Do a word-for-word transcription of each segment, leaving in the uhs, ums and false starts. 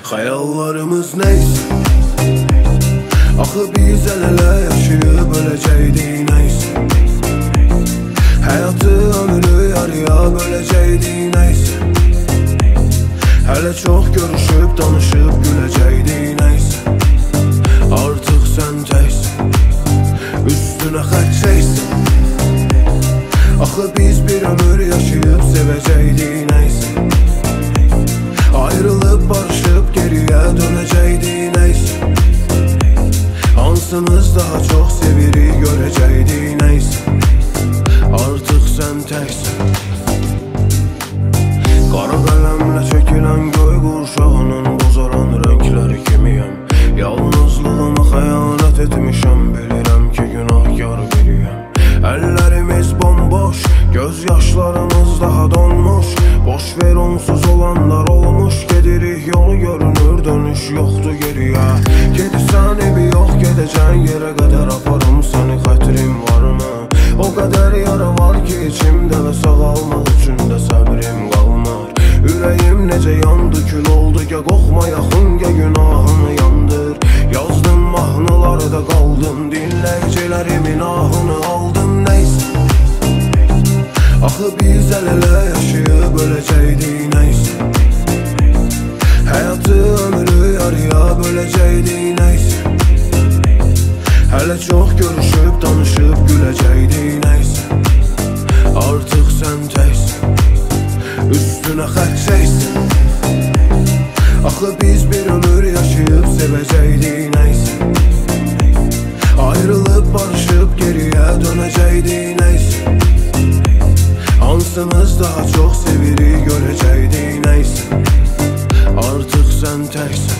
Xəyallarımız neyse, axı biz əl-ələ yaşayıb öləcəkdik neyse. Həyatı ömrü yarıya böləcəkdik neyse. Hələ çox görüşüb, danışıb güləcəkdik neyse. Artıq sən təksən, üstünə xət çəksən. Axı biz bir ömür yaşayıb sevəcəkdik neyse. Ayrılıb barışıb geriyə dönəcəkdik neyse. Hansımız daha çox sevirik görəcəkdik neyse. Artıq sən təksən. Qara qələmlə çəkilən göy qurşağının bozaran rəngləri kimiyəm. Yalnızlığıma xəyanət etmişəm, bilirəm ki günahkar biriyəm. Əllərimiz bomboş, göz yaşlarımız daha donmuş. Boş ver onsuz olanlar olmuş, gedirik yolu görünür, dönüş yoxdur geriyə. Gedirsən evi yox, gedəcən yerə qədər aparım səni, xətrim varmı? O qədər yara var ki içimdə və sağalmaq üçün də səbrim qalmır. Ürəyim necə yandı, kül oldu, ya qoxma yaxın, ya günahını yandır. Yazdım mahnılarda qaldım, dinləyicilərimin ahını aldım neyse. Axı biz əl-ələ yaşayıb öləcəkdik neyse. Həyatı ömrü yarıya böləcəkdik neyse. Hələ çox görüşüb, danışıb güləcəkdik neyse. Artıq sən təksən, üstünə xət çəksən. Axı biz bir ömür yaşayıb sevəcəkdik neyse. Ayrılıb barışıb geriyə dönəcəkdik neyse. Hansımız daha çox sevirik görəcəkdik neyse. Artıq sən təksən.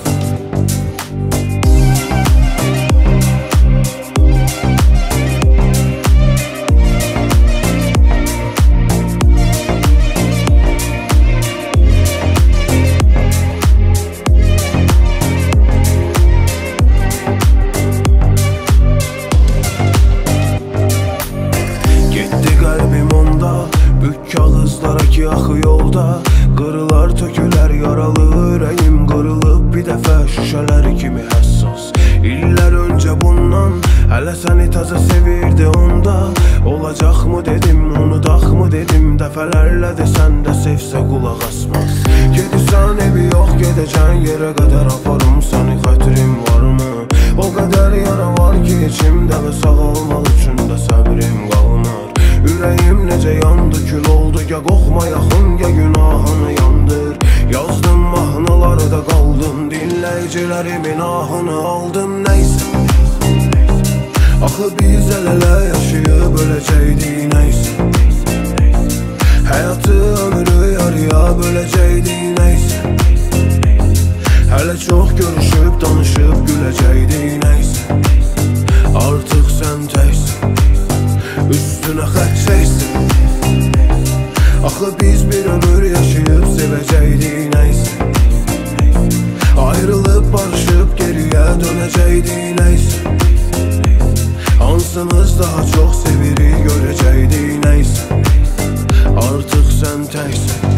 Kağızlara ki axı yolda, qırılar tökülər yaralı ürəyim, qırılıb bir dəfə şüşələri kimi həssas. İllər öncə bundan, hələ səni təzə sevirdi onda. Olacaqmı dedim, unudaqmı dedim, dəfələrlə desən də sevsə qulaq asmaz. Gedirsən evi yox, gedəcən yerə qədər aparım səni, xətrim varmı? O qədər yara var ki içimdə və sağalmaq üçün də səbrim qalmır. Ürəyim necə yandı, kül oldu, ya qoxma yaxın, ya günahını yandır. Yazdım mahnılarda qaldım, dinləyicilərimin ahını aldım neyse. Axı biz əl-ələ yaşayıb öləcəkdik neyse. Həyatı ömrü yarıya böləcəkdik neyse. Hələ çox görüşüb, danışıb güləcəkdik neyse. Artıq sən təksən, üstünə xət çəksən. Axı biz bir ömür yaşayıb sevəcəkdik neyse. Ayrılıb barışıb geriyə dönəcəkdik neyse. Hansımız daha çox sevirik görəcəkdik neyse. Artıq sən təksən.